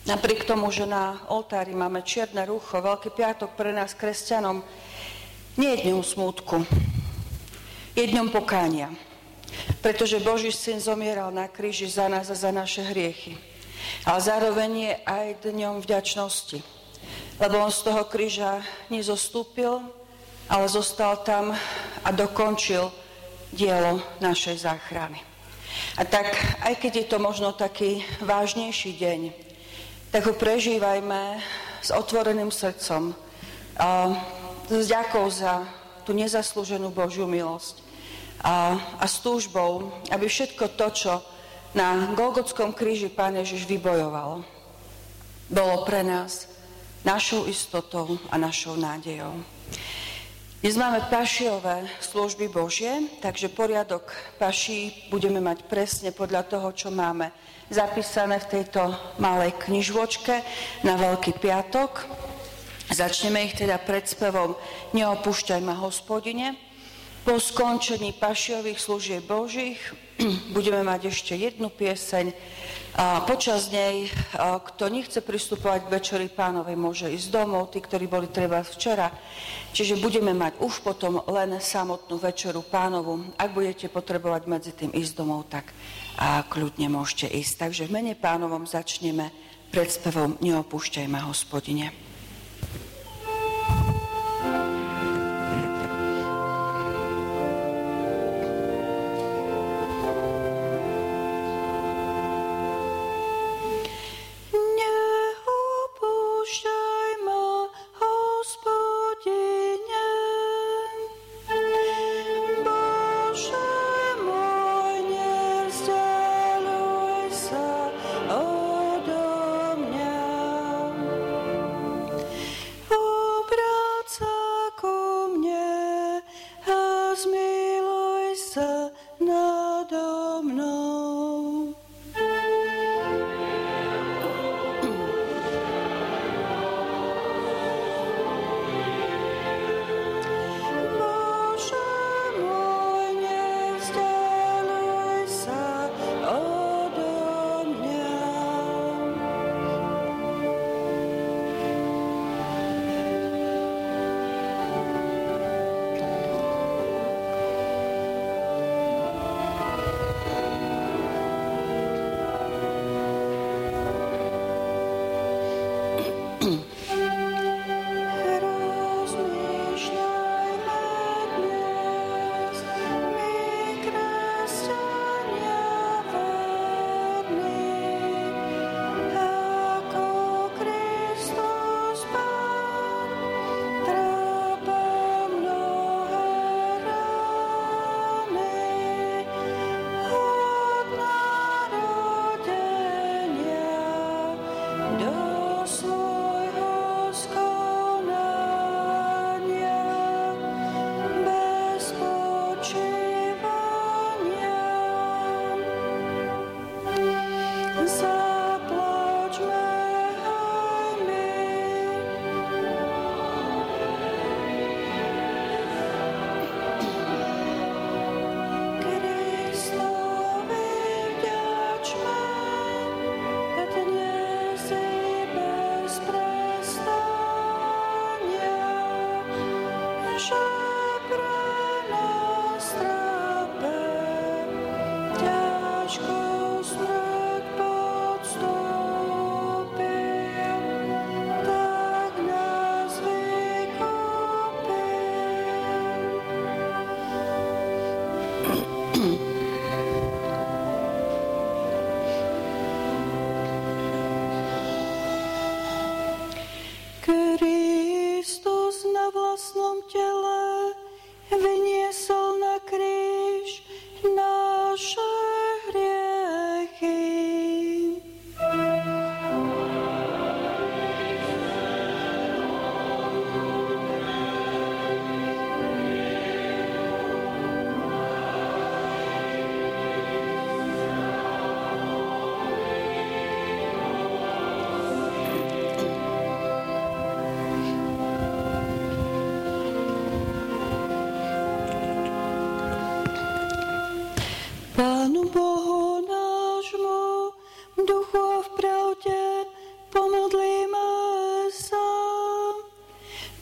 Napriek tomu, že na oltári máme čierne rúcho, Veľký piatok pre nás, kresťanom, nie je dňom smútku, je dňom pokánia. Pretože Boží syn zomieral na kríži za nás a za naše hriechy. Ale zároveň je aj dňom vďačnosti. Lebo on z toho kríža nezostúpil, ale zostal tam a dokončil dielo našej záchrany. A tak, aj keď je to možno taký vážnejší deň, tak ho prežívajme s otvoreným srdcom a s vďakou za tú nezaslúženú Božiu milosť a s túžbou, aby všetko to, čo na Golgotskom kríži Pán Ježiš vybojoval, bolo pre nás našou istotou a našou nádejou. Dnes máme pašiové služby Božie, takže poriadok paší budeme mať presne podľa toho, čo máme zapísané v tejto malej knižvočke na Veľký piatok. Začneme ich teda predspevom Neopúšťaj ma, Hospodine. Po skončení pašiových služieb Božích budeme mať ešte jednu pieseň. A počas nej, kto nechce pristupovať k Večeri Pánovej, môže ísť domov, tí, ktorí boli treba včera. Čiže budeme mať už potom len samotnú Večeru Pánovu. Ak budete potrebovať medzi tým ísť domov, tak kľudne môžete ísť. Takže v mene Pánovom začneme predspevom Neopúšťaj ma, Hospodine. Kristus na vlastnom tele vyniesol na kríž naše hriechy. Pánu Bohu nášmu, duchu a v pravde,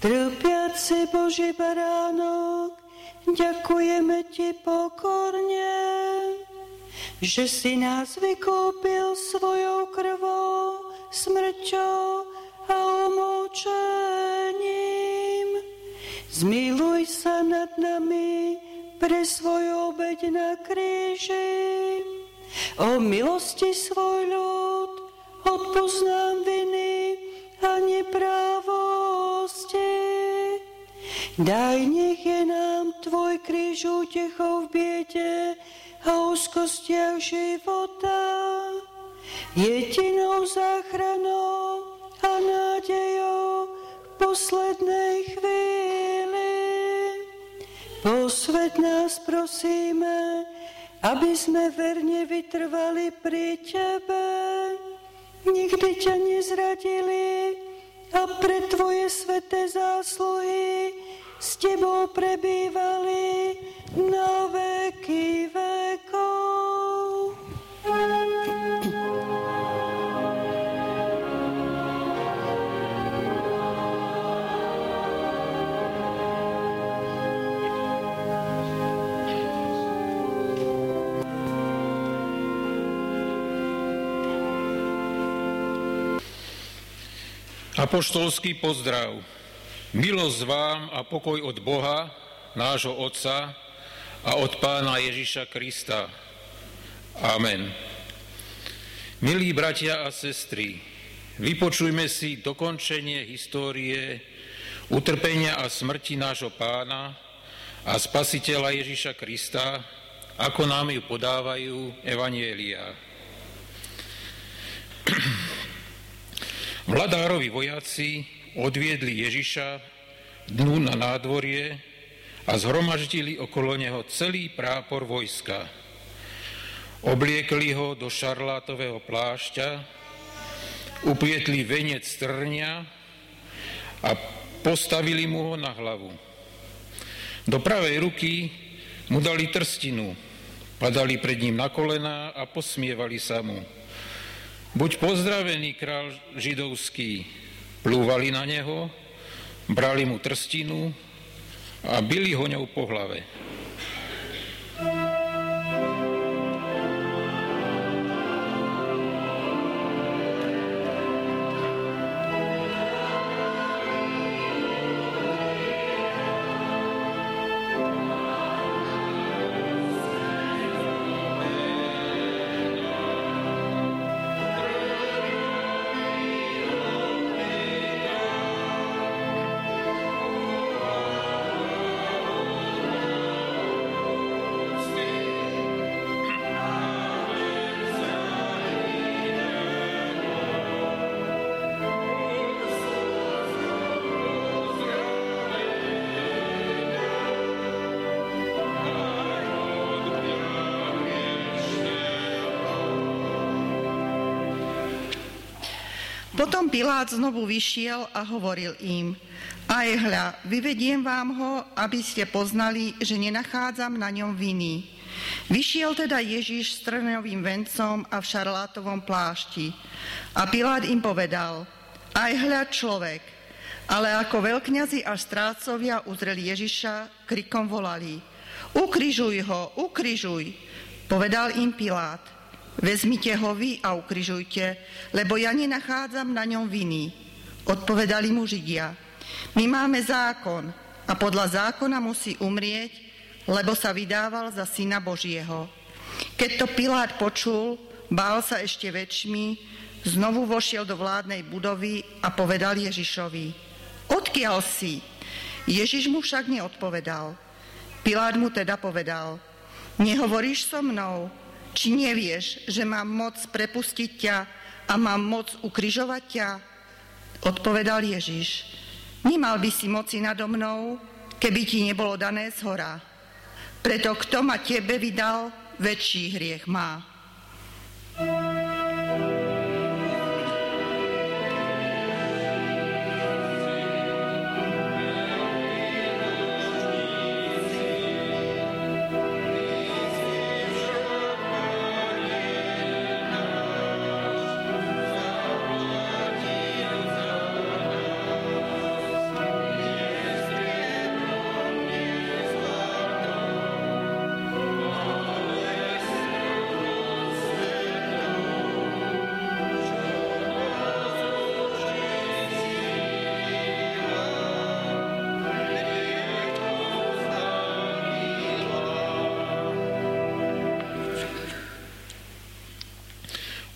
Trpiaci Boží baránok, ďakujeme Ti pokorne, že si nás vykúpil svojou krvou, smrťou a umúčením. Zmiluj sa nad nami pre svoju obeť na kríži. O milosti svoj ľud, odpusť nám viny a neprávosti. Daj, nech je nám Tvoj kríž útechou v biede a úzkostiach života. Jedinou záchranou a nádejou v poslednej chvíli. Posväť nás, prosíme, aby sme verne vytrvali pri Tebe, nikdy ťa nezradili a pre Tvoje sväté zásluhy s Tebou prebývali na veky vekov. Apoštolský pozdrav. Milosť vám a pokoj od Boha, nášho Otca a od Pána Ježiša Krista. Amen. Milí bratia a sestry, vypočujme si dokončenie histórie utrpenia a smrti nášho Pána a Spasiteľa Ježiša Krista, ako nám ju podávajú evanjelia. Vladárovi vojaci odviedli Ježiša dnu na nádvorie a zhromaždili okolo neho celý prápor vojska. Obliekli ho do šarlátového plášťa, uplietli venec trňa a postavili mu ho na hlavu. Do pravej ruky mu dali trstinu, padali pred ním na kolená a posmievali sa mu. Buď pozdravený, kráľ židovský, plúvali na neho, brali mu trstinu a bili ho ňou po hlave. Potom Pilát znovu vyšiel a hovoril im: Aj hľa, vyvediem vám ho, aby ste poznali, že nenachádzam na ňom viny. Vyšiel teda Ježiš s trňovým vencom a v šarlátovom plášti. A Pilát im povedal: Aj hľa človek. Ale ako veľkňazi a strácovia uzreli Ježiša, krikom volali: Ukrižuj ho, ukrižuj. Povedal im Pilát: Vezmite ho vy a ukrižujte, lebo ja nenachádzam na ňom viny. Odpovedali mu Židia: My máme zákon a podľa zákona musí umrieť, lebo sa vydával za Syna Božieho. Keď to Pilát počul, bál sa ešte väčšmi, znovu vošiel do vládnej budovy a povedal Ježišovi: Odkiaľ si? Ježiš mu však neodpovedal. Pilát mu teda povedal: Nehovoríš so mnou? Či nevieš, že mám moc prepustiť ťa a mám moc ukrižovať ťa? Odpovedal Ježiš: Nemal by si moci nado mnou, keby ti nebolo dané zhora. Preto kto ma tebe vydal, väčší hriech má.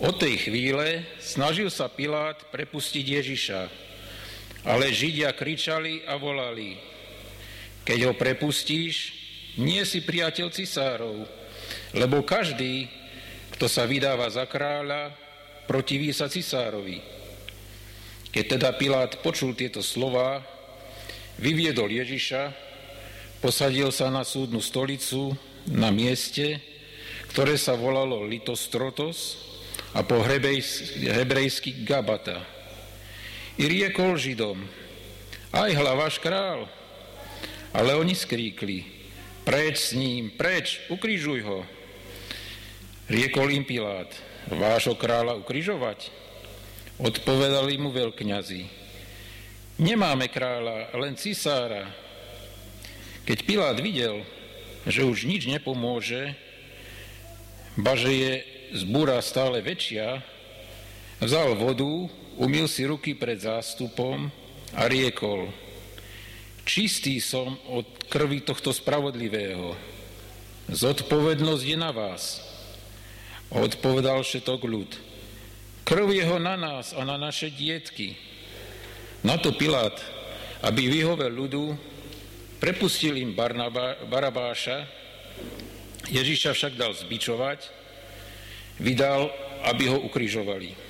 Od tej chvíle snažil sa Pilát prepustiť Ježiša, ale Židia kričali a volali: keď ho prepustíš, nie si priateľ cisárov, lebo každý, kto sa vydáva za kráľa, protiví sa cisárovi. Keď teda Pilát počul tieto slová, vyviedol Ježiša, posadil sa na súdnu stolicu na mieste, ktoré sa volalo Litostrotos a po hebrejsky Gabata. I riekol Židom: aj váš král. Ale oni skríkli: preč s ním, preč, ukrižuj ho. Riekol im Pilát: vášho kráľa ukrižovať? Odpovedali mu veľkňazi: nemáme kráľa, len cisára. Keď Pilát videl, že už nič nepomôže, ba že je zbúra stále väčšia, vzal vodu, umyl si ruky pred zástupom a riekol: čistý som od krvi tohto spravodlivého. Zodpovednosť je na vás. Odpovedal všetok ľud: krv jeho na nás a na naše dietky. Na to Pilát, aby vyhovel ľudu, prepustil im Barabáša, Ježiša však dal zbičovať, vydal, aby ho ukrižovali.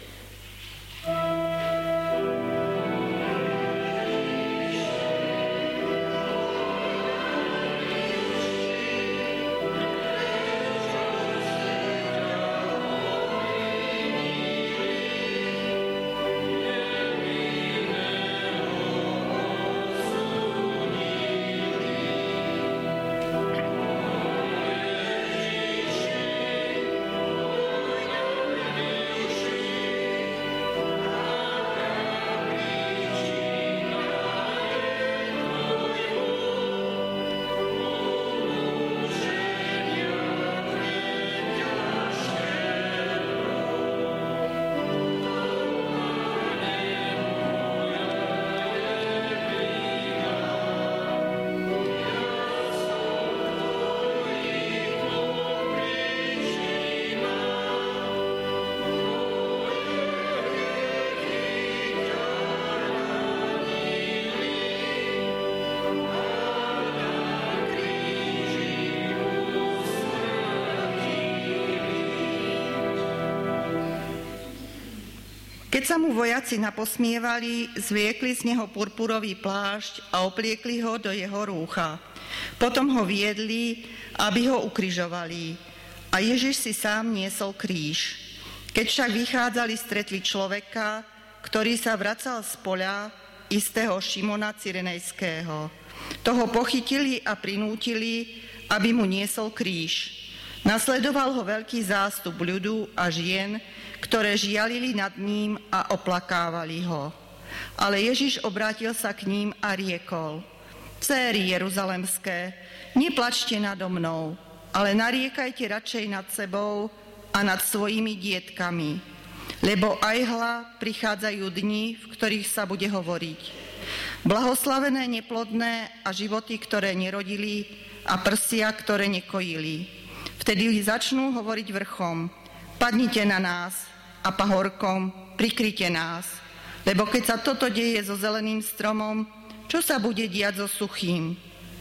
Keď sa mu vojaci naposmievali, zviekli z neho purpurový plášť a opliekli ho do jeho rúcha. Potom ho viedli, aby ho ukrižovali. A Ježiš si sám niesol kríž. Keď však vychádzali, stretli človeka, ktorý sa vracal z poľa, istého Šimona Cyrenejského. Toho pochytili a prinútili, aby mu niesol kríž. Nasledoval ho veľký zástup ľudu a žien, ktoré žialili nad ním a oplakávali ho. Ale Ježiš obrátil sa k ním a riekol: Céry jeruzalemské, neplačte nado mnou, ale nariekajte radšej nad sebou a nad svojimi dietkami. Lebo aj hľa prichádzajú dni, v ktorých sa bude hovoriť: blahoslavené neplodné a životy, ktoré nerodili, a prsia, ktoré nekojili. Vtedy začnú hovoriť vrchom: padnite na nás, a pahorkom: prikryte nás. Lebo keď sa toto deje so zeleným stromom, čo sa bude diať so suchým?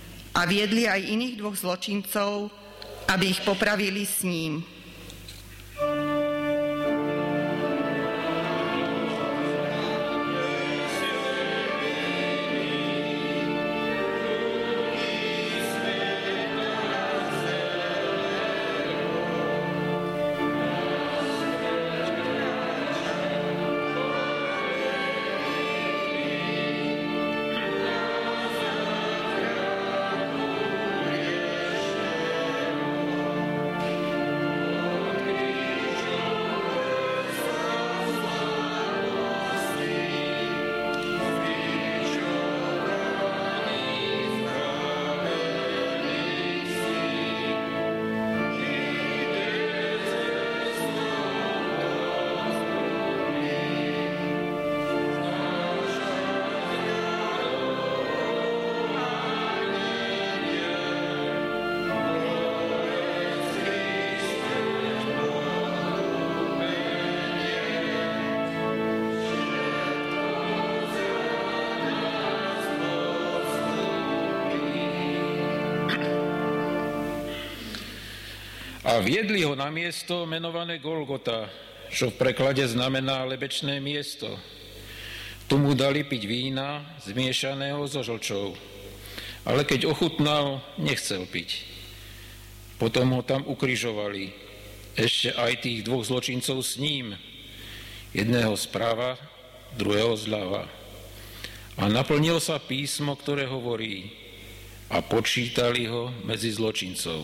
A viedli aj iných dvoch zločincov, aby ich popravili s ním. A viedli ho na miesto menované Golgota, čo v preklade znamená lebečné miesto. Tu mu dali piť vína zmiešaného so žlčou. Ale keď ochutnal, nechcel piť. Potom ho tam ukrižovali. Ešte aj tých dvoch zločincov s ním. Jedného správa, druhého zľava. A naplnil sa písmo, ktoré hovorí: a počítali ho medzi zločincov.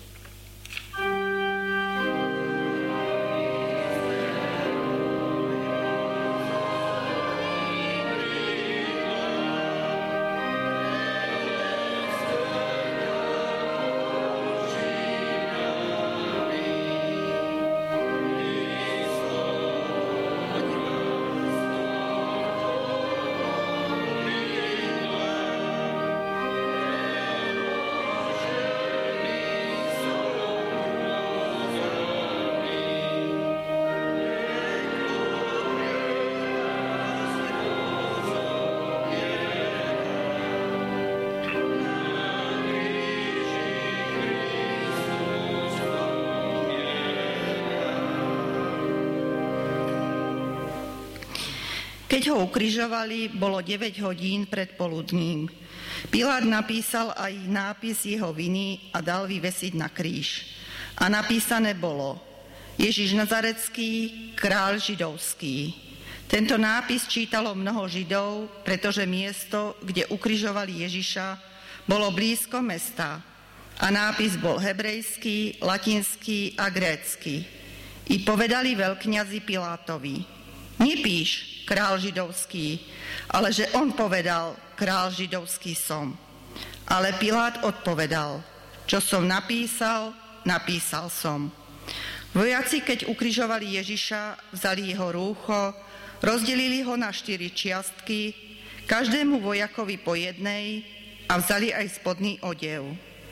Keď ho ukrižovali, bolo 9 hodín pred poludním. Pilát napísal aj nápis jeho viny a dal vyvesiť na kríž. A napísané bolo: Ježiš Nazarecký, kráľ židovský. Tento nápis čítalo mnoho Židov, pretože miesto, kde ukrižovali Ježiša, bolo blízko mesta. A nápis bol hebrejský, latinský a grécky. I povedali veľkňazi Pilátovi: Nepíš král židovský, ale že on povedal: král židovský som. Ale Pilát odpovedal: čo som napísal, napísal som. Vojaci, keď ukrižovali Ježiša, vzali jeho rúcho, rozdelili ho na 4 čiastky, každému vojakovi po jednej, a vzali aj spodný odev.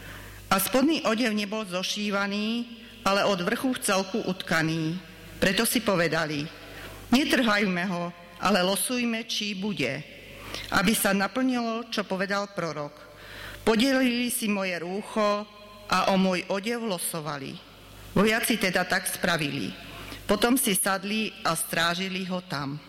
A spodný odev nebol zošívaný, ale od vrchu v celku utkaný. Preto si povedali: netrhajme ho, ale losujme, či bude, aby sa naplnilo, čo povedal prorok. Podelili si moje rúcho a o môj odev losovali. Vojaci teda tak spravili. Potom si sadli a strážili ho tam.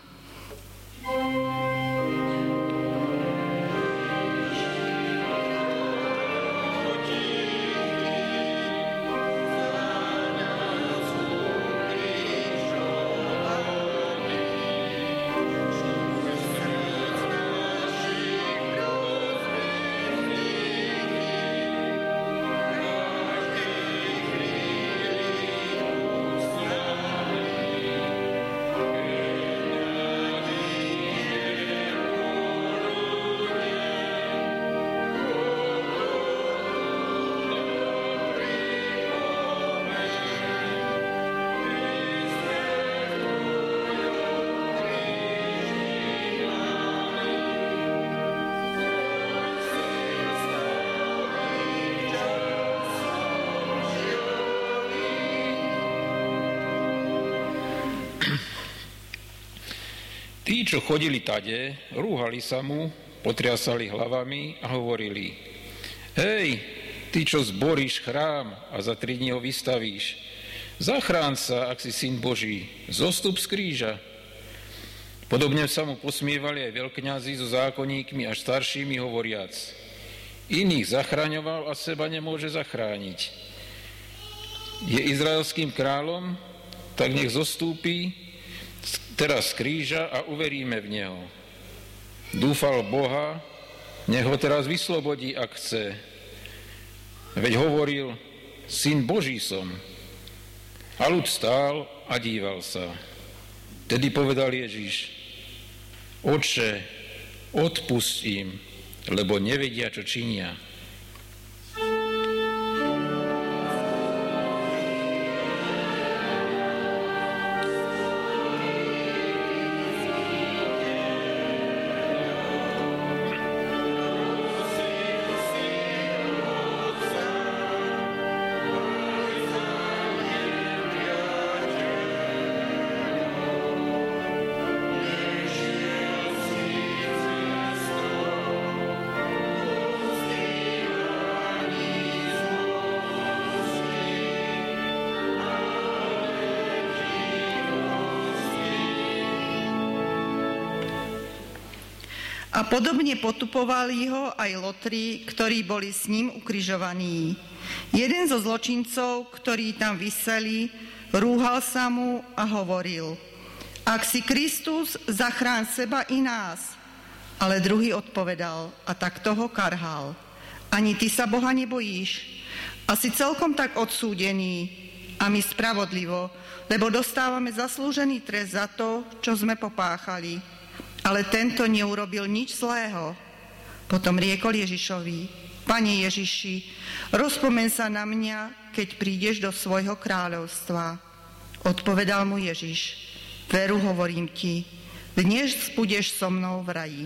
Tí, čo chodili tade, rúhali sa mu, potriasali hlavami a hovorili: Hej, ty, čo zboríš chrám a za 3 dní ho vystavíš, zachráň sa, ak si syn Boží, zostup z kríža. Podobne sa mu posmievali aj veľkňazi so zákonníkmi až staršími, hovoriac: Iných zachraňoval a seba nemôže zachrániť. Je izraelským kráľom, tak nech zostúpi teraz z kríža a uveríme v neho. Dúfal Boha, nech ho teraz vyslobodí, ak chce. Veď hovoril: Syn Boží som. A ľud stál a díval sa. Tedy povedal Ježiš: Otče, odpusť im, lebo nevedia, čo činia. A podobne potupovali ho aj lotri, ktorí boli s ním ukrižovaní. Jeden zo zločincov, ktorí tam viseli, rúhal sa mu a hovoril: Ak si Kristus, zachráň seba i nás. Ale druhý odpovedal a takto ho karhal: Ani ty sa Boha nebojíš? Asi celkom tak odsúdený, a my spravodlivo, lebo dostávame zaslúžený trest za to, čo sme popáchali. Ale tento neurobil nič zlého. Potom riekol Ježišovi: Pane Ježiši, rozpomeň sa na mňa, keď prídeš do svojho kráľovstva. Odpovedal mu Ježiš: Veru, hovorím ti, dnes budeš so mnou v raji.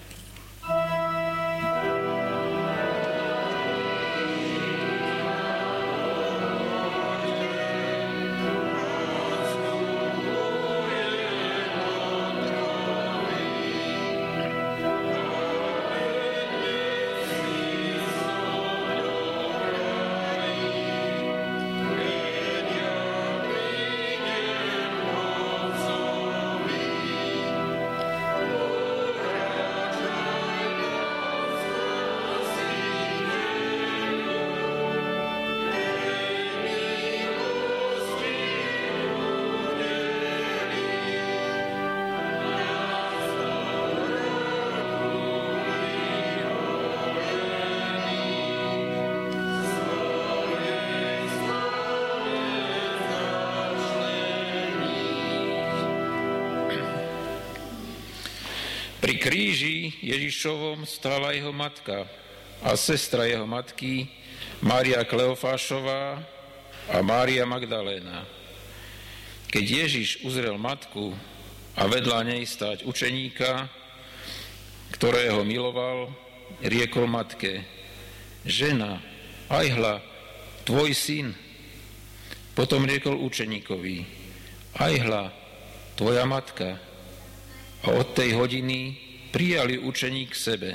Pri kríži Ježišovom stála jeho matka a sestra jeho matky, Mária Kleofášová a Mária Magdaléna. Keď Ježiš uzrel matku a vedľa nej stáť učeníka, ktorého miloval, riekol matke: Žena, aj hľa, tvoj syn. Potom riekol učeníkovi: Aj hľa, tvoja matka. A od tej hodiny prijali učeník k sebe.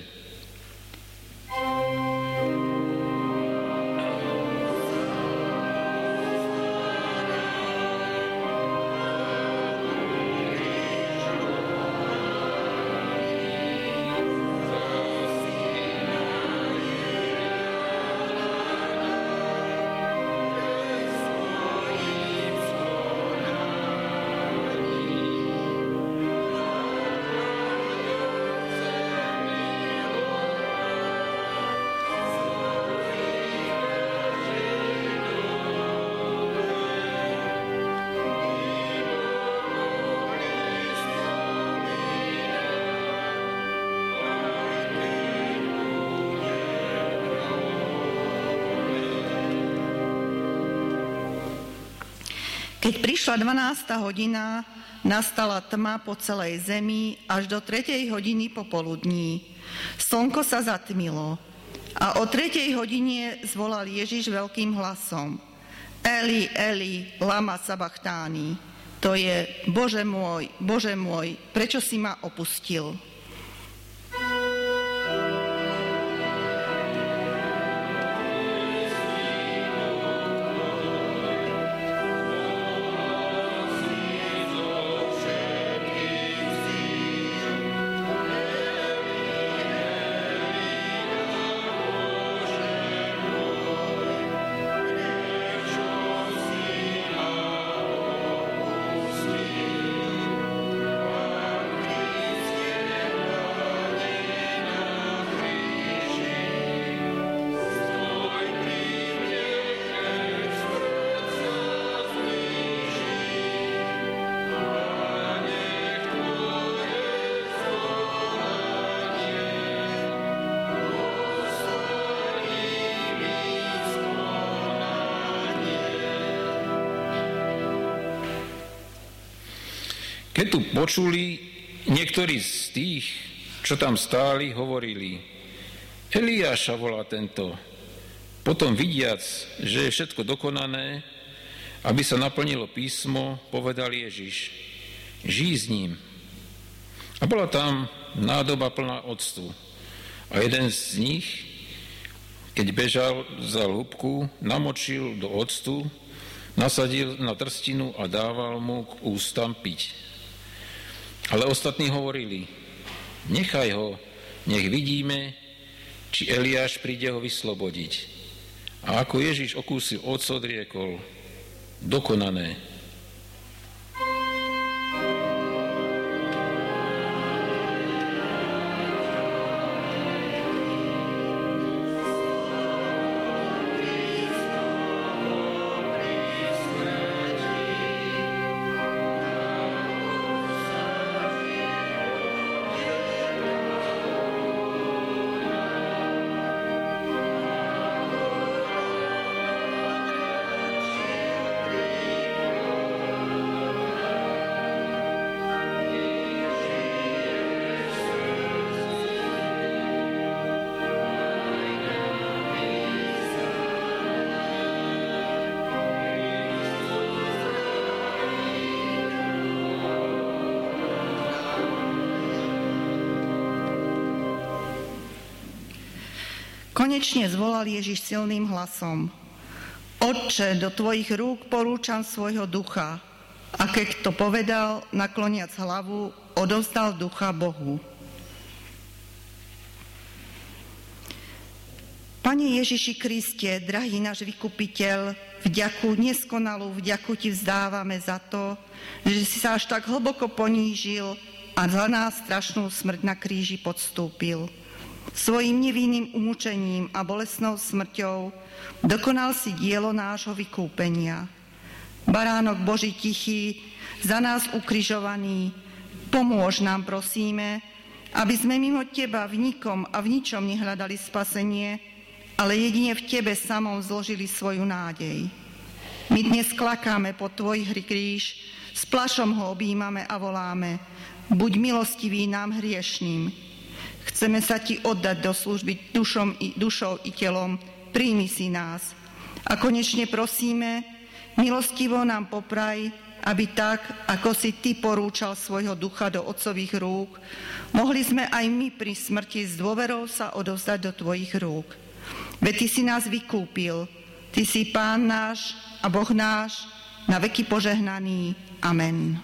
Keď prišla 12. hodina, nastala tma po celej zemi až do 3. hodiny popoludní. Slnko sa zatmilo a o 3. hodine zvolal Ježiš veľkým hlasom: Eli, Eli, lama sabachthani. To je: Bože môj, prečo si ma opustil? Keď tu počuli, niektorí z tých, čo tam stáli, hovorili: Eliáša volá tento. Potom vidiac, že je všetko dokonané, aby sa naplnilo písmo, povedal Ježiš: Žij s ním. A bola tam nádoba plná octu. A jeden z nich, keď bežal za hĺbku, namočil do octu, nasadil na trstinu a dával mu k ústam piť. Ale ostatní hovorili: Nechaj ho, nech vidíme, či Eliáš príde ho vyslobodiť. A ako Ježiš okúsil ocot, riekol: dokonané. Konečne zvolal Ježiš silným hlasom: Otče, do tvojich rúk porúčam svojho ducha. A keď to povedal, nakloniac hlavu, odovzdal ducha Bohu. Pane Ježiši Kriste, drahý náš vykupiteľ, vďaku, neskonalú vďaku ti vzdávame za to, že si sa až tak hlboko ponížil a za nás strašnú smrť na kríži podstúpil. Svojím nevinným umúčením a bolestnou smrťou dokonal si dielo nášho vykúpenia. Baránok Boží tichý, za nás ukrižovaný, pomôž nám, prosíme, aby sme mimo teba v nikom a v ničom nehľadali spasenie, ale jedine v tebe samom zložili svoju nádej. My dnes klakáme pod tvoj kríž, s plašom ho objímame a voláme: buď milostivý nám hriešným. Chceme sa ti oddať do služby dušou i telom, príjmi si nás. A konečne prosíme, milostivo nám popraj, aby tak, ako si ty porúčal svojho ducha do otcových rúk, mohli sme aj my pri smrti s dôverou sa odovzdať do tvojich rúk. Veď ty si nás vykúpil, ty si Pán náš a Boh náš, na veky požehnaný. Amen.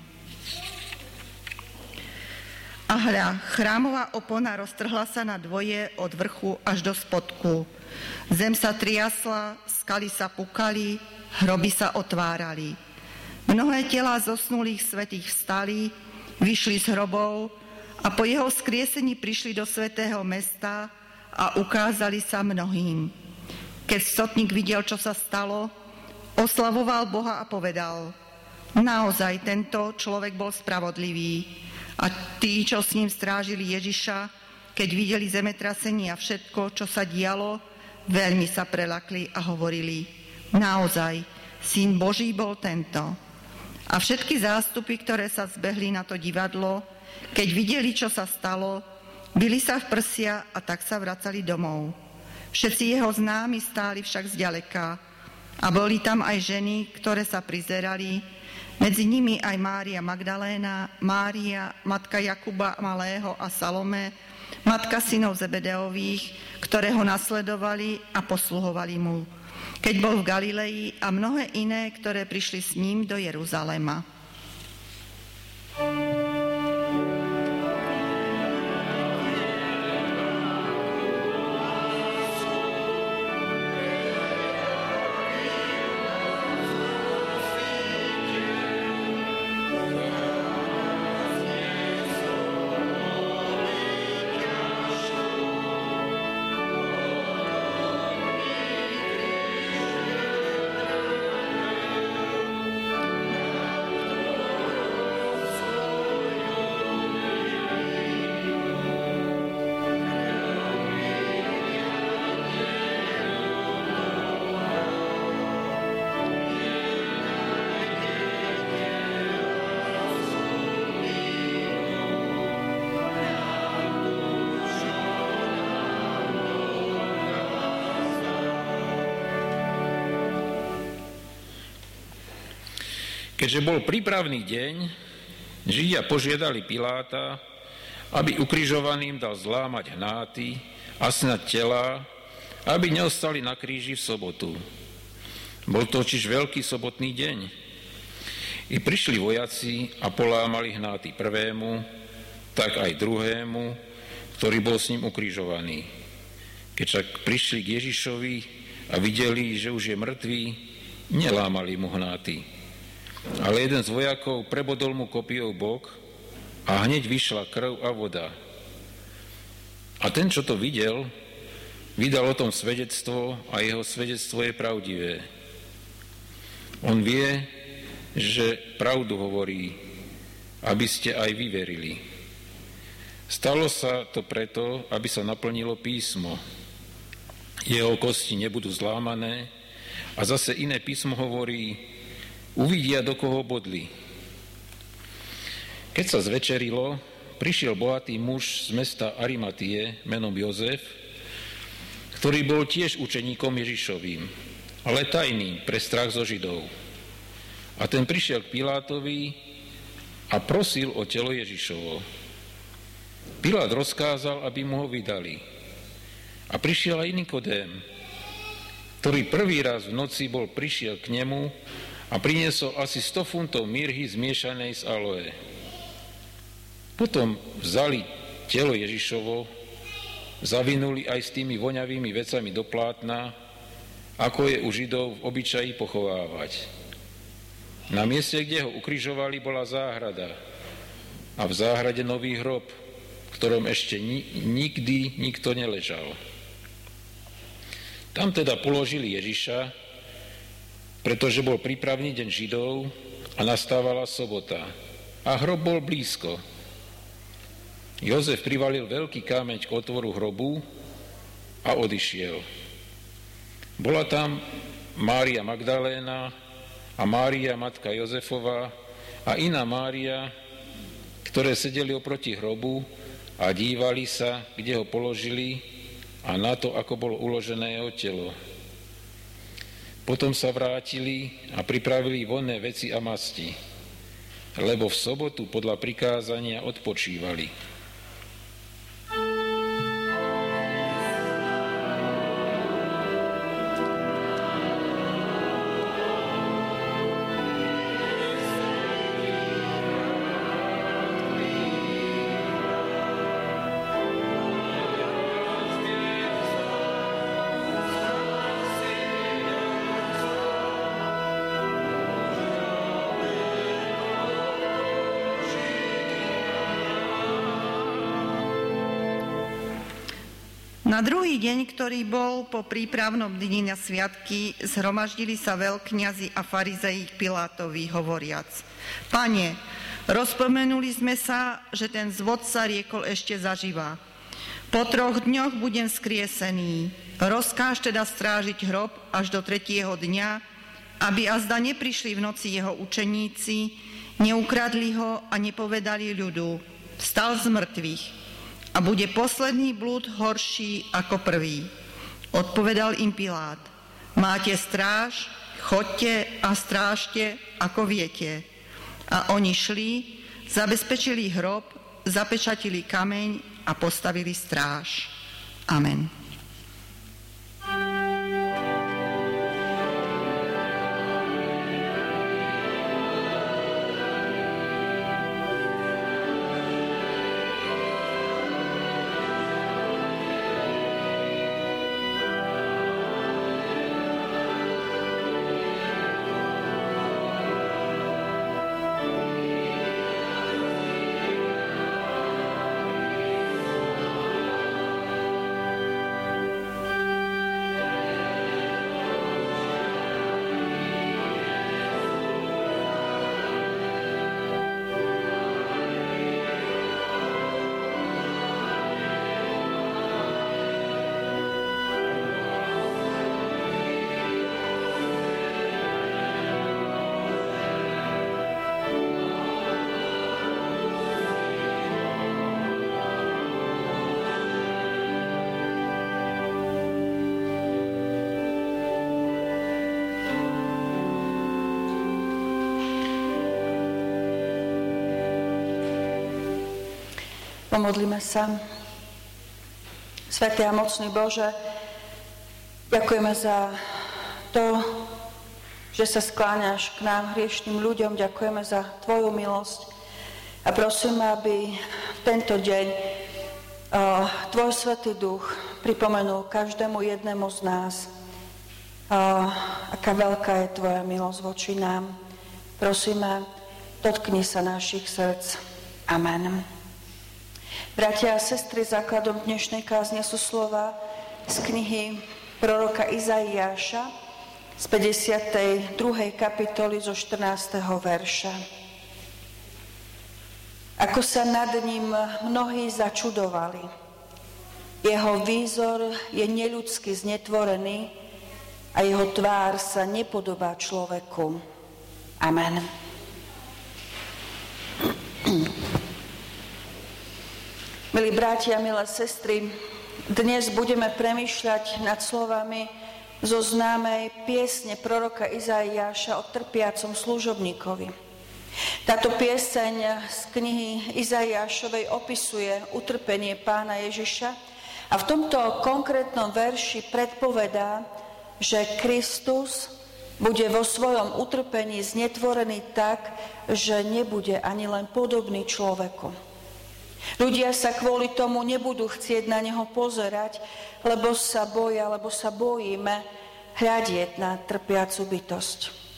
A hľa, chrámová opona roztrhla sa na dvoje od vrchu až do spodku. Zem sa triasla, skaly sa pukali, hroby sa otvárali. Mnohé telá zosnulých svätých vstali, vyšli z hrobov a po jeho skriesení prišli do svätého mesta a ukázali sa mnohým. Keď stotník videl, čo sa stalo, oslavoval Boha a povedal: naozaj tento človek bol spravodlivý. A tí, čo s ním strážili Ježiša, keď videli zemetrasenie a všetko, čo sa dialo, veľmi sa prelakli a hovorili: naozaj, Syn Boží bol tento. A všetky zástupy, ktoré sa zbehli na to divadlo, keď videli, čo sa stalo, bili sa v prsia a tak sa vracali domov. Všetci jeho známi stáli však zďaleka a boli tam aj ženy, ktoré sa prizerali, medzi nimi aj Mária Magdaléna, Mária, matka Jakuba Malého a Salome, matka synov Zebedeových, ktoré ho nasledovali a posluhovali mu, keď bol v Galilei, a mnohé iné, ktoré prišli s ním do Jeruzalema. Keďže bol prípravný deň, Židia požiadali Piláta, aby ukrižovaným dal zlámať hnáty a snať telá, aby neostali na kríži v sobotu. Bol to totiž veľký sobotný deň. I prišli vojaci a polámali hnáty prvému, tak aj druhému, ktorý bol s ním ukrižovaný. Keď však prišli k Ježišovi a videli, že už je mŕtvý, nelámali mu hnáty. Ale jeden z vojakov prebodol mu kopijou bok a hneď vyšla krv a voda. A ten, čo to videl, vydal o tom svedectvo a jeho svedectvo je pravdivé. On vie, že pravdu hovorí, aby ste aj vy verili. Stalo sa to preto, aby sa naplnilo písmo. Jeho kosti nebudú zlámané a zase iné písmo hovorí, uvidia, do koho bodli. Keď sa zvečerilo, prišiel bohatý muž z mesta Arimatie menom Jozef, ktorý bol tiež učeníkom Ježišovým, ale tajným pre strach zo Židov. A ten prišiel k Pilátovi a prosil o telo Ježišovo. Pilát rozkázal, aby mu ho vydali. A prišiel aj Nikodém, ktorý prvý raz v noci prišiel k nemu a priniesol asi 100 funtov mirhy zmiešanej s aloe. Potom vzali telo Ježišovo, zavinuli aj s tými voňavými vecami do plátna, ako je u Židov v obyčaji pochovávať. Na mieste, kde ho ukrižovali, bola záhrada a v záhrade nový hrob, v ktorom ešte nikdy nikto neležal. Tam teda položili Ježiša, pretože bol prípravný deň Židov a nastávala sobota a hrob bol blízko. Jozef privalil veľký kameň k otvoru hrobu a odišiel. Bola tam Mária Magdaléna a Mária, matka Jozefova, a iná Mária, ktoré sedeli oproti hrobu a dívali sa, kde ho položili, a na to, ako bolo uložené jeho telo. Potom sa vrátili a pripravili vonné veci a masti, lebo v sobotu podľa prikázania odpočívali. Na druhý deň, ktorý bol po prípravnom dni na sviatky, zhromaždili sa veľkňazi a farizeji k Pilátovi, hovoriac: Pane, rozpomenuli sme sa, že ten zvodca riekol ešte zaživá. Po 3 dňoch budem skriesený. Rozkáž teda strážiť hrob až do 3. dňa, aby azda neprišli v noci jeho učeníci, neukradli ho a nepovedali ľudu: Vstal z mŕtvych. A bude posledný blúd horší ako prvý. Odpovedal im Pilát: Máte stráž, choďte a strážte, ako viete. A oni šli, zabezpečili hrob, zapečatili kameň a postavili stráž. Amen. Pomodlíme sa. Svätý a mocný Bože, ďakujeme za to, že sa skláňaš k nám, hriešným ľuďom. Ďakujeme za Tvoju milosť a prosíme, aby tento deň Tvoj Svätý Duch pripomenul každému jednému z nás, aká veľká je Tvoja milosť voči nám. Prosíme, dotkni sa našich srdc. Amen. Bratia a sestry, základom dnešnej kázne sú slova z knihy proroka Izaiáša z 52. kapitoly zo 14. verša. Ako sa nad ním mnohí začudovali. Jeho výzor je neľudsky znetvorený a jeho tvár sa nepodobá človeku. Amen. Milí bratia, milé sestry, dnes budeme premýšľať nad slovami zo známej piesne proroka Izaiáša o trpiacom služobníkovi. Táto pieseň z knihy Izaiášovej opisuje utrpenie Pána Ježiša a v tomto konkrétnom verši predpovedá, že Kristus bude vo svojom utrpení znetvorený tak, že nebude ani len podobný človeku. Ľudia sa kvôli tomu nebudú chcieť na neho pozerať, lebo sa boja, lebo sa bojíme hľadieť na trpiacu bytosť.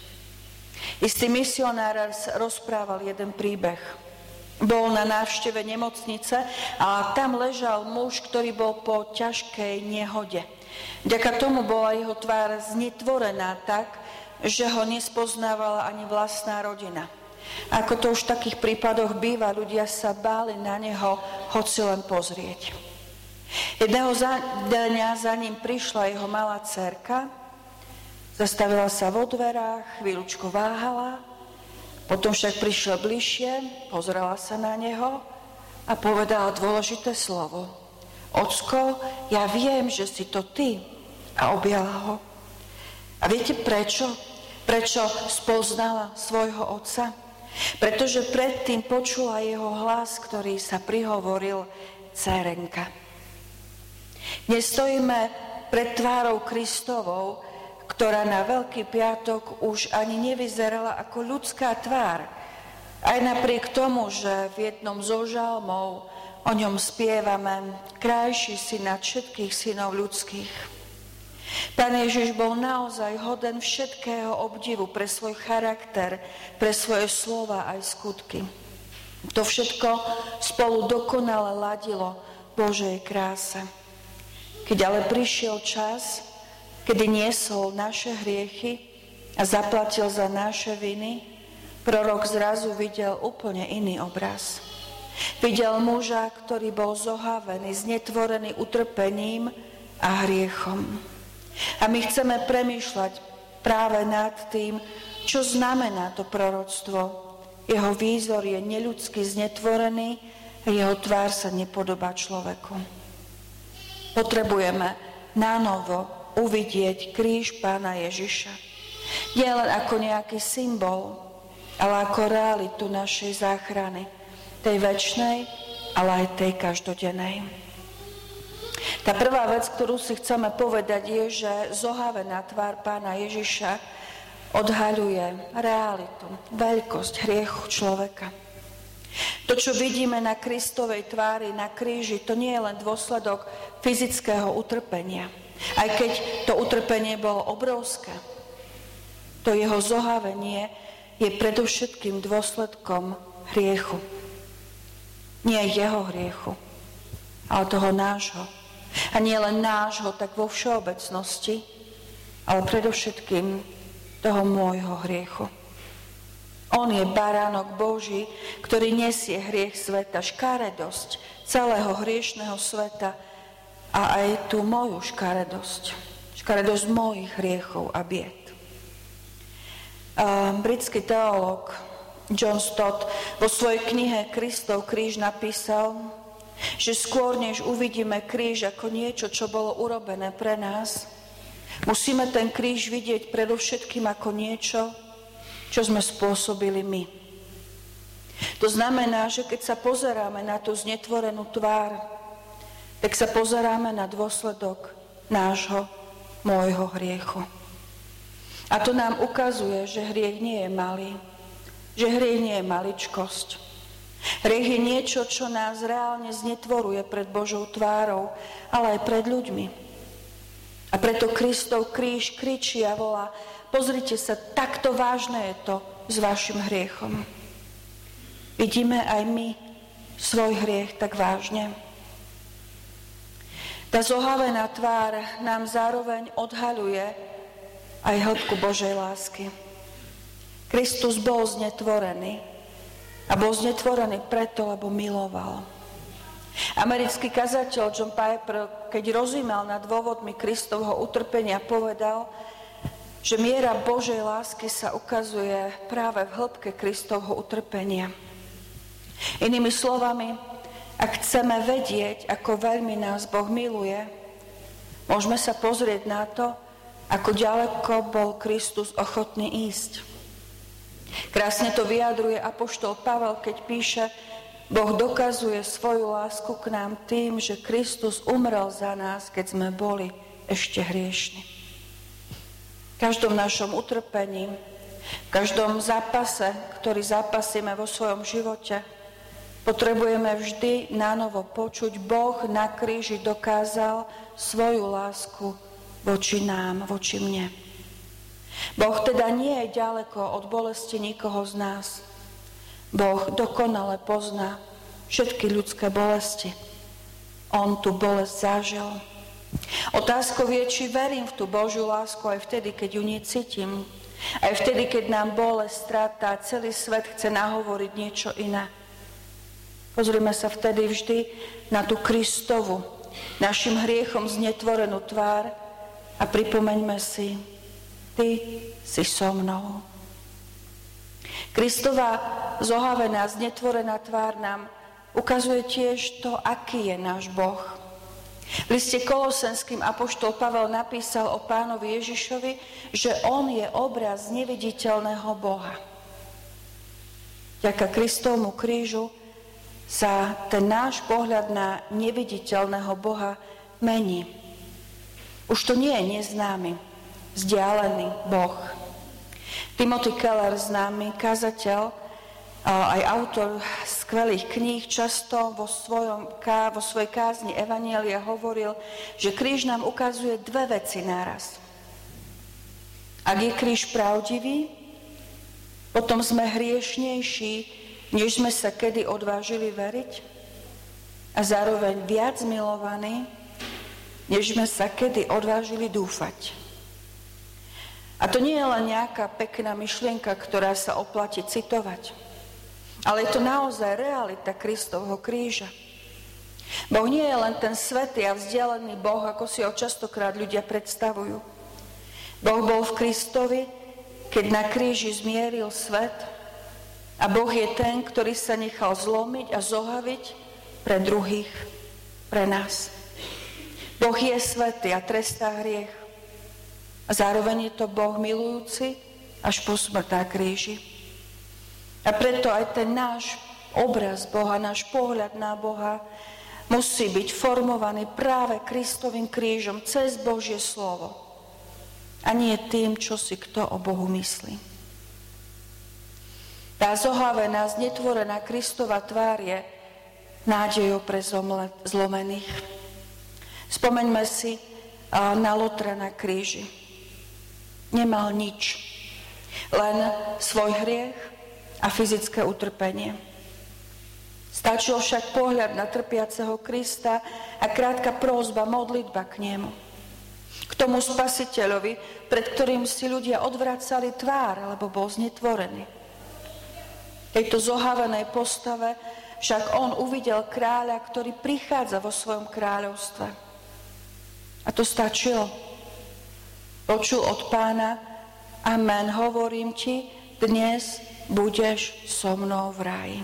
Istý misionár rozprával jeden príbeh. Bol na návšteve nemocnice a tam ležal muž, ktorý bol po ťažkej nehode. Vďaka tomu bola jeho tvár znetvorená tak, že ho nespoznávala ani vlastná rodina. Ako to už v takých prípadoch býva, ľudia sa báli na neho hoci len pozrieť. Jedného dňa za ním prišla jeho malá dcérka, zastavila sa vo dverách, chvíľučku váhala, potom však prišla bližšie, pozrela sa na neho a povedala dôležité slovo. Ocko, ja viem, že si to ty. A objala ho. A viete prečo? Prečo spoznala svojho otca? Pretože predtým počula jeho hlas, ktorý sa prihovoril dcérenka. Dnes stojíme pred tvárou Kristovou, ktorá na Veľký piatok už ani nevyzerala ako ľudská tvár. Aj napriek tomu, že v jednom zo žalmov o ňom spievame: krajší si nad všetkých synov ľudských. Pán Ježiš bol naozaj hoden všetkého obdivu pre svoj charakter, pre svoje slova aj skutky. To všetko spolu dokonale ladilo Božej kráse. Keď ale prišiel čas, kedy niesol naše hriechy a zaplatil za naše viny, prorok zrazu videl úplne iný obraz. Videl muža, ktorý bol zohavený, znetvorený utrpením a hriechom. A my chceme premýšľať práve nad tým, čo znamená to proroctvo. Jeho výzor je neľudsky znetvorený a jeho tvár sa nepodobá človeku. Potrebujeme nanovo uvidieť kríž Pána Ježiša. Nie len ako nejaký symbol, ale ako realitu našej záchrany. Tej večnej, ale aj tej každodennej. Tá prvá vec, ktorú si chceme povedať, je, že zohavená tvár Pána Ježiša odhaľuje realitu, veľkosť hriechu človeka. To, čo vidíme na Kristovej tvári, na kríži, to nie je len dôsledok fyzického utrpenia. Aj keď to utrpenie bolo obrovské, to jeho zohavenie je predovšetkým dôsledkom hriechu. Nie jeho hriechu, ale toho nášho. A nie len nášho, tak vo všeobecnosti, ale predovšetkým toho môjho hriechu. On je baránok Boží, ktorý nesie hriech sveta, škaredosť celého hriešného sveta a aj tú moju škaredosť mojich hriechov a bied. Britský teológ John Stott vo svojej knihe Kristov kríž napísal, že skôr než uvidíme kríž ako niečo, čo bolo urobené pre nás, musíme ten kríž vidieť predovšetkým ako niečo, čo sme spôsobili my. To znamená, že keď sa pozeráme na tú znetvorenú tvár, tak sa pozeráme na dôsledok nášho, môjho hriechu. A to nám ukazuje, že hriech nie je malý, že hriech nie je maličkosť, Hriech je niečo, čo nás reálne znetvoruje pred Božou tvárou, ale aj pred ľuďmi. A preto Kristov kríž kričí a volá: pozrite sa, takto vážne je to s vašim hriechom. Vidíme aj my svoj hriech tak vážne? Tá zohavená tvár nám zároveň odhaľuje aj hĺbku Božej lásky. Kristus bol znetvorený. A bol znetvorený preto, lebo miloval. Americký kazateľ John Piper, keď rozímal nad dôvodmi Kristovho utrpenia, povedal, že miera Božej lásky sa ukazuje práve v hĺbke Kristovho utrpenia. Inými slovami, ak chceme vedieť, ako veľmi nás Boh miluje, môžeme sa pozrieť na to, ako ďaleko bol Kristus ochotný ísť. Krásne to vyjadruje apoštol Pavel, keď píše: Boh dokazuje svoju lásku k nám tým, že Kristus umrel za nás, keď sme boli ešte hriešni. V každom našom utrpení, v každom zápase, ktorý zápasíme vo svojom živote, potrebujeme vždy nanovo počuť: Boh na kríži dokázal svoju lásku voči nám, voči mne. Boh teda nie je ďaleko od bolesti nikoho z nás. Boh dokonale pozná všetky ľudské bolesti. On tú bolesť zažil. Otázkou je, či verím v tú Božiu lásku aj vtedy, keď ju necítim. Aj vtedy, keď nám bolesť, strata a celý svet chce nahovoriť niečo iné. Pozrime sa vtedy vždy na tú Kristovu, našim hriechom znetvorenú tvár a pripomeňme si: Ty si so mnou. Kristova zohavená, znetvorená tvár nám ukazuje tiež to, aký je náš Boh. V liste Kolosenským apoštol Pavel napísal o Pánovi Ježišovi, že on je obraz neviditeľného Boha. Vďaka Kristovmu krížu sa ten náš pohľad na neviditeľného Boha mení. Už to nie je neznámy, vzdialený Boh. Timothy Keller, známy kazateľ, aj autor skvelých kníh, často vo svojej kázni Evanjelia hovoril, že kríž nám ukazuje dve veci naraz. Ak je kríž pravdivý, potom sme hriešnejší, než sme sa kedy odvážili veriť, a zároveň viac milovaní, než sme sa kedy odvážili dúfať. A to nie je len nejaká pekná myšlienka, ktorá sa oplatí citovať, ale je to naozaj realita Kristovho kríža. Boh nie je len ten svätý a vzdialený Boh, ako si ho častokrát ľudia predstavujú. Boh bol v Kristovi, keď na kríži zmieril svet, a Boh je ten, ktorý sa nechal zlomiť a zohaviť pre druhých, pre nás. Boh je svätý a trestá hriech. A zároveň je to Boh milujúci až po smrť na kríži. A preto aj ten náš obraz Boha, náš pohľad na Boha musí byť formovaný práve Kristovým krížom cez Božie slovo. A nie tým, čo si kto o Bohu myslí. Tá zohavená, znetvorená Kristova tvár je nádejou pre zlomených. Spomeňme si na Lotra na kríži. Nemal nič, len svoj hriech a fyzické utrpenie. Stačil však pohľad na trpiaceho Krista a krátka prózba, modlitba k nemu. K tomu Spasiteľovi, pred ktorým si ľudia odvracali tvár, lebo bol znetvorený. V tejto zohavenej postave však on uvidel kráľa, ktorý prichádza vo svojom kráľovstve. A to stačilo. Počul od Pána: Amen, hovorím ti, dnes budeš so mnou v ráji.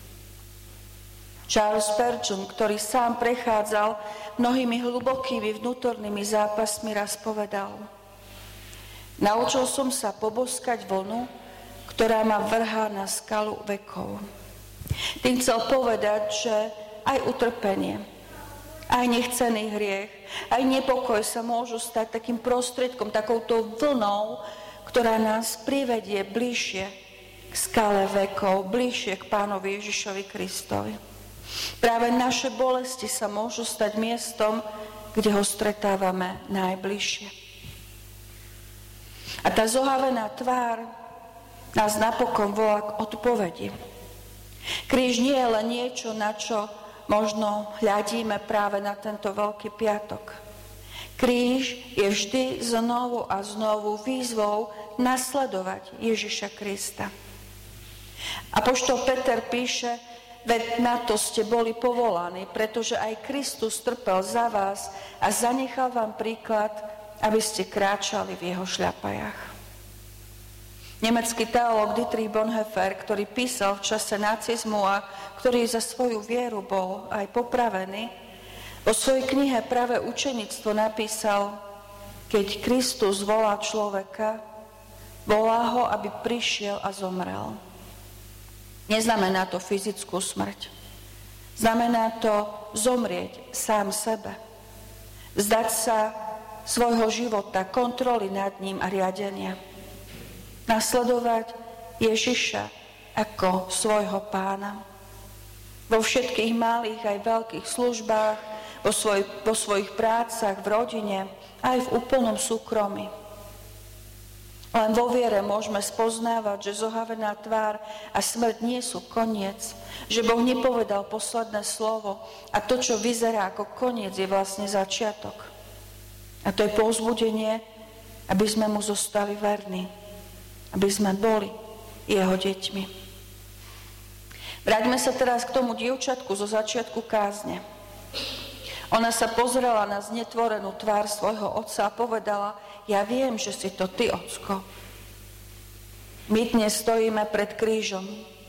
Charles Spurgeon, ktorý sám prechádzal mnohými hlbokými vnútornými zápasmi, raz povedal: Naučil som sa poboskať vlnu, ktorá ma vrhá na skalu vekov. Tým chcel povedať, že aj utrpenie, aj nechcený hriech, aj nepokoj sa môžu stať takým prostriedkom, takouto vlnou, ktorá nás privedie bližšie k k skale vekov, bližšie k Pánovi Ježišovi Kristovi. Práve naše bolesti sa môžu stať miestom, kde ho stretávame najbližšie. A tá zohavená tvár nás napokon volá k odpovedi. Kríž nie je len niečo, na čo možno hľadíme práve na tento Veľký piatok. Kríž je vždy znovu a znovu výzvou nasledovať Ježiša Krista. Apoštol Peter píše, veď na to ste boli povolaní, pretože aj Kristus trpel za vás a zanechal vám príklad, aby ste kráčali v jeho šľapajách. Nemecký teológ Dietrich Bonhoeffer, ktorý písal v čase nacizmu a ktorý za svoju vieru bol aj popravený, vo svojej knihe Pravé učeníctvo napísal, keď Kristus volá človeka, volá ho, aby prišiel a zomrel. Neznamená to fyzickú smrť. Znamená to zomrieť sám sebe. Vzdať sa svojho života, kontroly nad ním a riadenia. Nasledovať Ježiša ako svojho Pána. Vo všetkých malých aj veľkých službách, vo svojich prácach, v rodine, aj v úplnom súkromí. Len vo viere môžeme spoznávať, že zohavená tvár a smrť nie sú koniec, že Boh nepovedal posledné slovo a to, čo vyzerá ako koniec, je vlastne začiatok. A to je povzbudenie, aby sme mu zostali verní, aby sme boli jeho deťmi. Vráťme sa teraz k tomu dievčatku zo začiatku kázne. Ona sa pozrela na znetvorenú tvár svojho otca a povedala, ja viem, že si to ty, ocko. My dnes stojíme pred krížom.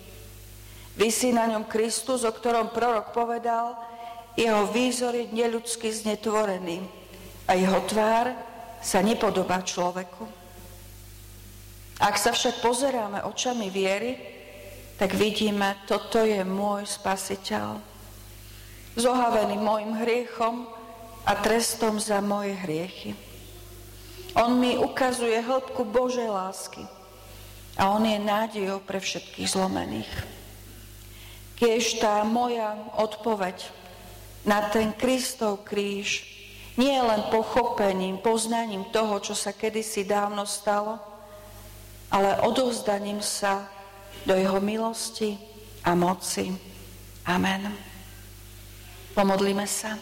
Visí na ňom Kristus, o ktorom prorok povedal, jeho výzor je neľudsky znetvorený a jeho tvár sa nepodobá človeku. Ak sa však pozeráme očami viery, tak vidíme, toto je môj Spasiteľ. Zohavený môjim hriechom a trestom za moje hriechy. On mi ukazuje hĺbku Božej lásky a on je nádejou pre všetkých zlomených. Kiež tá moja odpoveď na ten Kristov kríž nie je len pochopením, poznaním toho, čo sa kedysi dávno stalo, ale odovzdaním sa do jeho milosti a moci. Amen. Pomodlíme sa.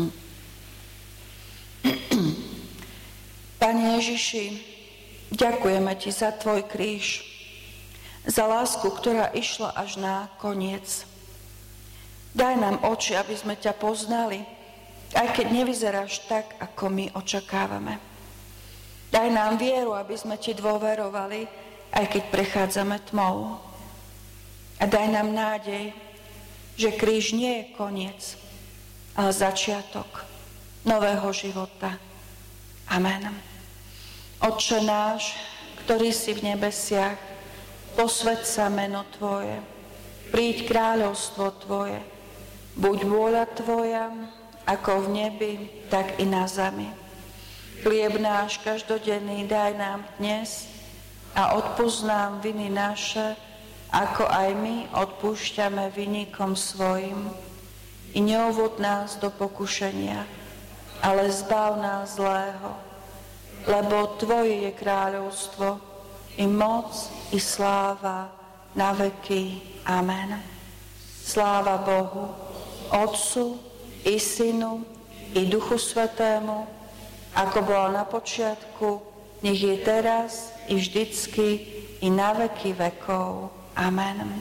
Pane Ježiši, ďakujeme ti za tvoj kríž, za lásku, ktorá išla až na koniec. Daj nám oči, aby sme ťa poznali, aj keď nevyzeráš tak, ako my očakávame. Daj nám vieru, aby sme ti dôverovali, aj keď prechádzame tmou. A daj nám nádej, že kríž nie je koniec, ale začiatok nového života. Amen. Otče náš, ktorý si v nebesiach, posväť sa meno Tvoje, príď kráľovstvo Tvoje, buď vôľa Tvoja, ako v nebi, tak i na zemi. Chlieb náš každodenný daj nám dnes a odpusť nám viny naše, ako aj my odpúšťame vinníkom svojim. I neuvod nás do pokušenia, ale zbav nás zlého, lebo Tvoje je kráľovstvo, i moc, i sláva na veky. Amen. Sláva Bohu, Otcu, i Synu, i Duchu Svätému, ako bolo na počiatku, nech je teraz, i vždycky, i na veky vekov. Amen.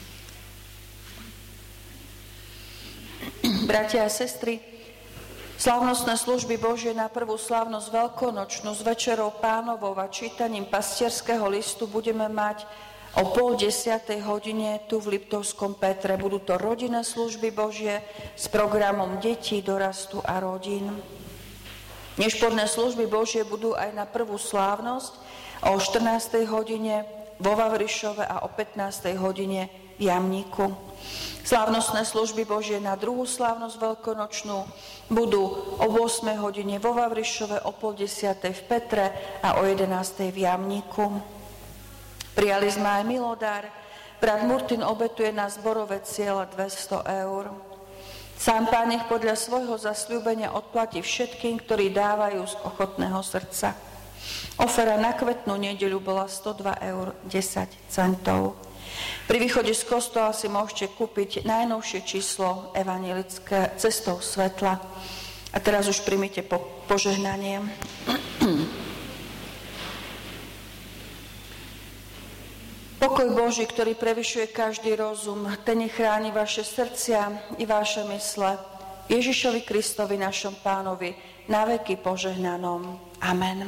Bratia a sestry, slávnostné služby Božie na prvú slávnosť veľkonočnú s Večerou Pánovou a čítaním pastierského listu budeme mať o 9:30 tu v Liptovskom Petre. Budú to rodinné služby Božie s programom detí, dorastu a rodín. Nešporné služby Božie budú aj na prvú slávnosť o 14:00 vo Vavrišove a o 15:00 v Jamníku. Slávnostné služby Božie na druhú slávnosť veľkonočnú budú o 8:00 vo Vavrišove, o 9:30 v Petre a o 11:00 v Jamníku. Prijali sme aj milodár. Brat Murtin obetuje na zborové cieľa 200 eur. Sám Pán nech podľa svojho zasľúbenia odplatí všetkým, ktorí dávajú z ochotného srdca. Ofera na Kvetnú nedeľu bola 102 eur 10 centov. Pri východe z kostola si môžete kúpiť najnovšie číslo evanjelické Cestou svetla. A teraz už príjmite požehnanie. Pokoj Boží, ktorý prevyšuje každý rozum, ten chráni vaše srdcia i vaše mysle. Ježišovi Kristovi, našom Pánovi, na veky požehnanom. Amen.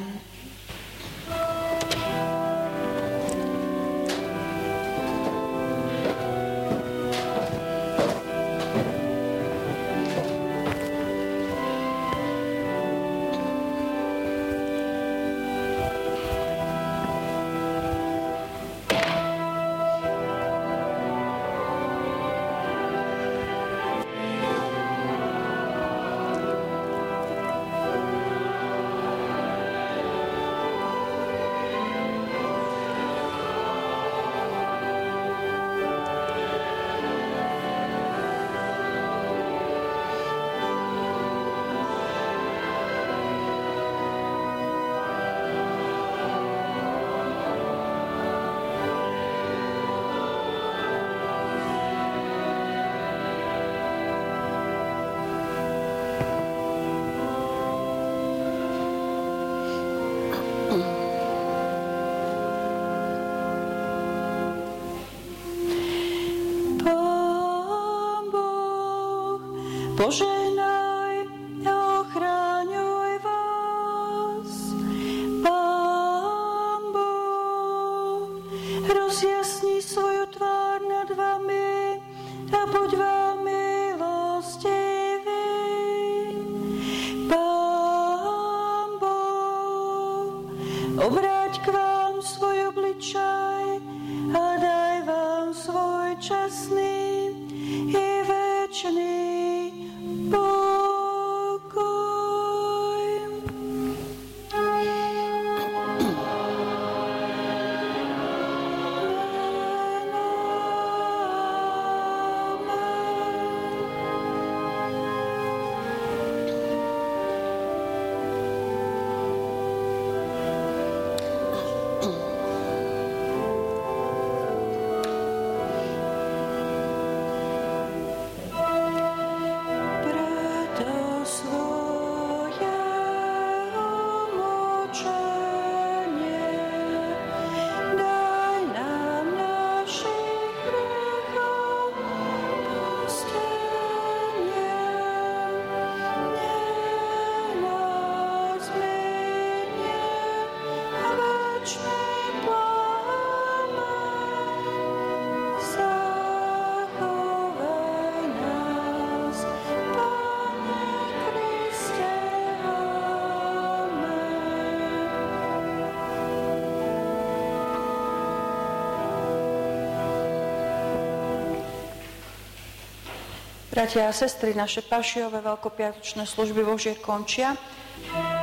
Požehnaj a ochráňuj vás. Pán Boh rozjasni svoju tvár nad vami a buď vám milostivý. Pán Boh obráť k vám svoj obličaj a daj vám svoj časný i večný Bratia a sestry, naše pašiové veľkopiatočné služby Božie končia.